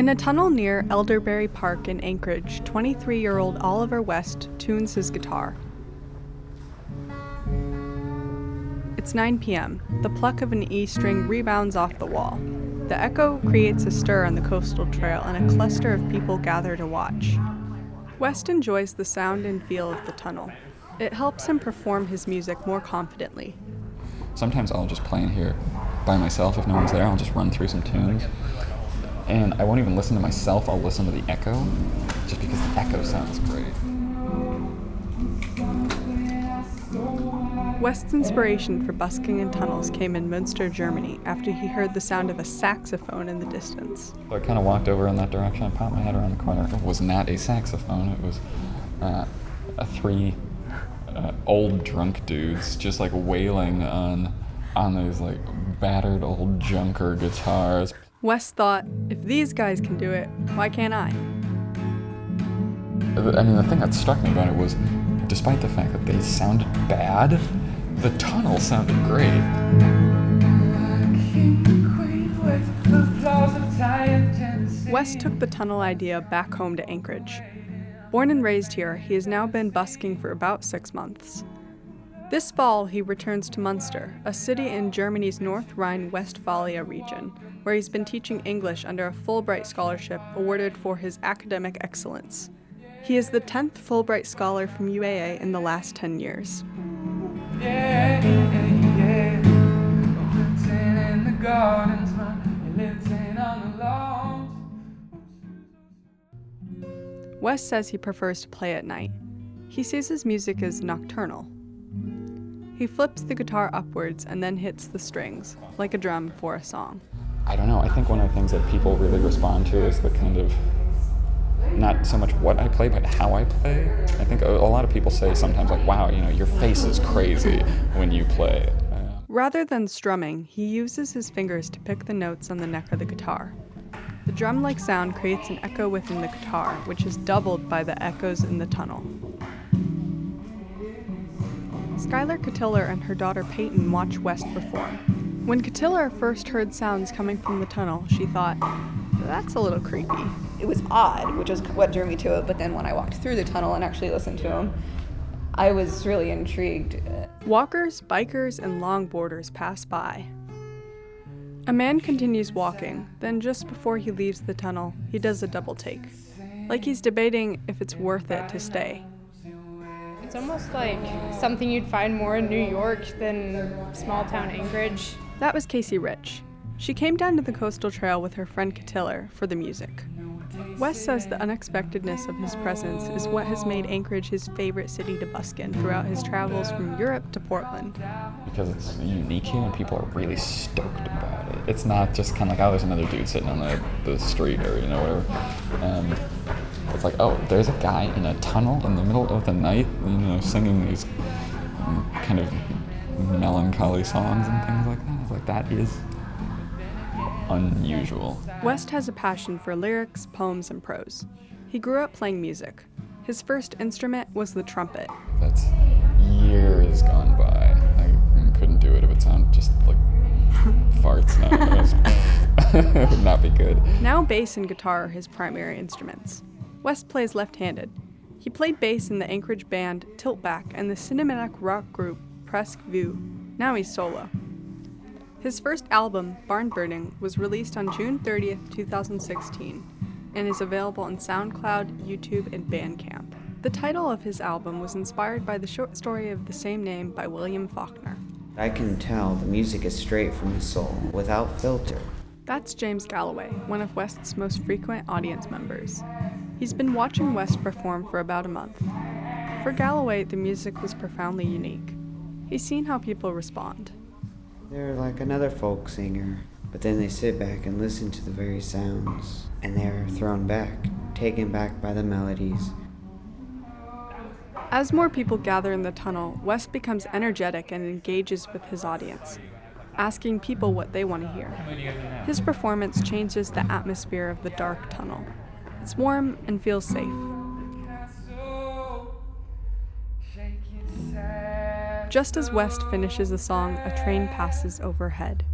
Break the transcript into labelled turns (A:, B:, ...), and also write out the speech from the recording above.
A: In a tunnel near Elderberry Park in Anchorage, 23-year-old Oliver West tunes his guitar. It's 9 p.m. The pluck of an E string rebounds off the wall. The echo creates a stir on the coastal trail, and a cluster of people gather to watch. West enjoys the sound and feel of the tunnel. It helps him perform his music more confidently.
B: Sometimes I'll just play in here by myself if no one's there. I'll just run through some tunes. And I won't even listen to myself, I'll listen to the echo, just because the echo sounds great.
A: West's inspiration for busking in tunnels came in Münster, Germany, after he heard the sound of a saxophone in the distance.
B: So I kind of walked over in that direction, I popped my head around the corner. It was not a saxophone, it was three old drunk dudes just like wailing on these like battered old junker guitars.
A: West thought, if these guys can do it, why can't I?
B: I mean, the thing that struck me about it was, despite the fact that they sounded bad, the tunnel sounded great.
A: West took the tunnel idea back home to Anchorage. Born and raised here, he has now been busking for about 6 months. This fall, he returns to Münster, a city in Germany's North Rhine-Westphalia region, where he's been teaching English under a Fulbright scholarship awarded for his academic excellence. He is the 10th Fulbright scholar from UAA in the last 10 years. West says he prefers to play at night. He sees his music as nocturnal. He flips the guitar upwards and then hits the strings, like a drum for a song.
B: I don't know, I think one of the things that people really respond to is the kind of, not so much what I play, but how I play. I think a lot of people say sometimes like, wow, you know, your face is crazy when you play.
A: Rather than strumming, he uses his fingers to pick the notes on the neck of the guitar. The drum-like sound creates an echo within the guitar, which is doubled by the echoes in the tunnel. Skylar Cotiller and her daughter Peyton watch West perform. When Cotiller first heard sounds coming from the tunnel, she thought, that's a little creepy.
C: It was odd, which was what drew me to it, but then when I walked through the tunnel and actually listened to him, I was really intrigued.
A: Walkers, bikers, and longboarders pass by. A man continues walking, then just before he leaves the tunnel, he does a double take, like he's debating if it's worth it to stay.
D: It's almost like something you'd find more in New York than small town Anchorage.
A: That was Casey Rich. She came down to the coastal trail with her friend Cotiller for the music. West says the unexpectedness of his presence is what has made Anchorage his favorite city to busk in throughout his travels from Europe to Portland.
B: Because it's unique here and people are really stoked about it. It's not just kind of like, oh, there's another dude sitting on the street or, you know, whatever. It's like, oh, there's a guy in a tunnel in the middle of the night, you know, singing these kind of melancholy songs and things like that. It's like, that is unusual.
A: West has a passion for lyrics, poems, and prose. He grew up playing music. His first instrument was the trumpet.
B: That's years gone by. I couldn't do it if it sounded just like farts. It would not be good.
A: Now bass and guitar are his primary instruments. West plays left-handed. He played bass in the Anchorage band Tiltback and the cinematic rock group Presque Vue. Now he's solo. His first album, Barn Burning, was released on June 30th, 2016, and is available on SoundCloud, YouTube, and Bandcamp. The title of his album was inspired by the short story of the same name by William Faulkner.
E: I can tell the music is straight from the soul, without filter.
A: That's James Galloway, one of West's most frequent audience members. He's been watching West perform for about a month. For Galloway, the music was profoundly unique. He's seen how people respond.
E: They're like another folk singer, but then they sit back and listen to the very sounds, and they're thrown back, taken back by the melodies.
A: As more people gather in the tunnel, West becomes energetic and engages with his audience, asking people what they want to hear. His performance changes the atmosphere of the dark tunnel. It's warm and feels safe. Just as West finishes the song, a train passes overhead.